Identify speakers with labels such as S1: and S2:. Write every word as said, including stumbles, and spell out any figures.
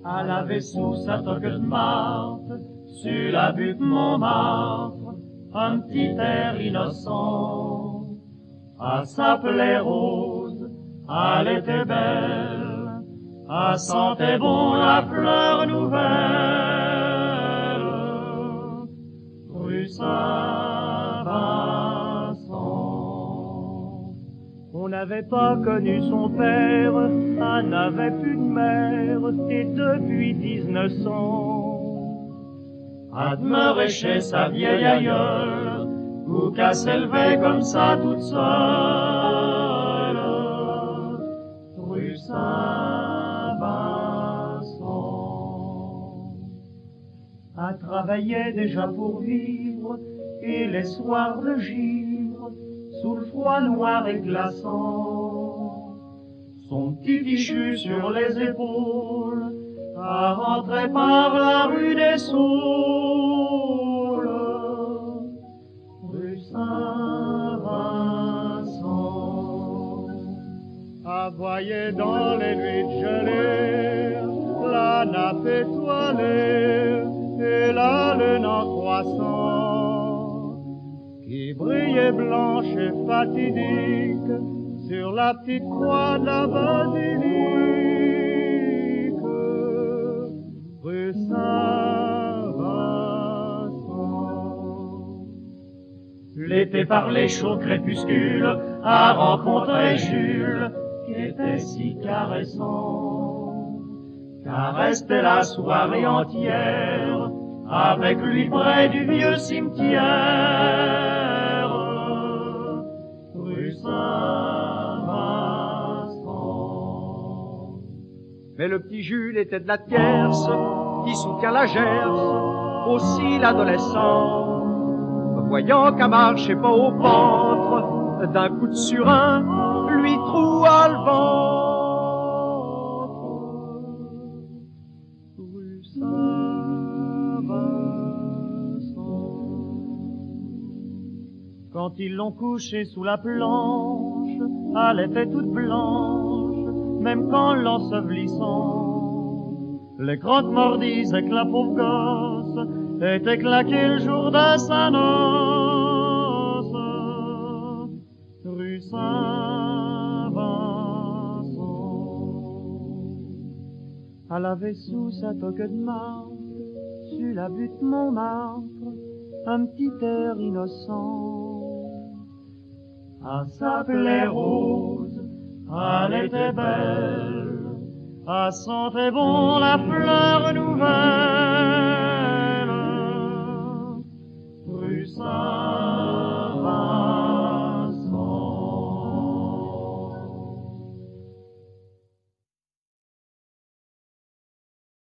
S1: Elle avait sous sa toque de martre, sur la butte Montmartre, un petit air innocent. Elle s'appelait Rose, elle était belle, elle sentait bon la fleur nouvelle. Rue Saint-Vincent. On n'avait pas connu son père, elle n'avait plus de mère, et depuis dix-neuf cents. Elle demeurait chez sa vieille aïeule, où qu'elle s'élevait comme ça toute seule. Rue Saint-Vincent. Elle travaillait déjà pour vivre, et les soirs de givre, sous le froid noir et glaçant, son petit fichu sur les épaules, à rentrer par la rue des Saules. Rue Saint-Vincent. À voyer dans les nuits de gelée la nappe étoilée et la lune en croissant qui brillait blanche et fatidique sur la petite croix de la basilique. Rue Saint-Vincent. L'été par les chauds crépuscules a rencontré Jules qui était si caressant, car restait la soirée entière avec lui près du vieux cimetière. Rue Saint-Vincent. Mais le petit Jules était de la tierce qui soutient la Gerce, aussi l'adolescent, voyant qu'à marcher pas au ventre, d'un coup de surin, lui troua le ventre. Rue Saint-Vincent. Quand ils l'ont couchée sous la planche, elle était toute blanche, même qu'en l'ensevelissant, les crottes morts disaient que la pauvre gosse était claquée le jour de sa noce. Rue Saint-Vincent. Elle avait sous sa toque de martre, sur la butte Montmartre, un petit air innocent. Elle s'appelait Rose, elle était belle, elle sentait bon la fleur nouvelle. Rue Saint-Vincent.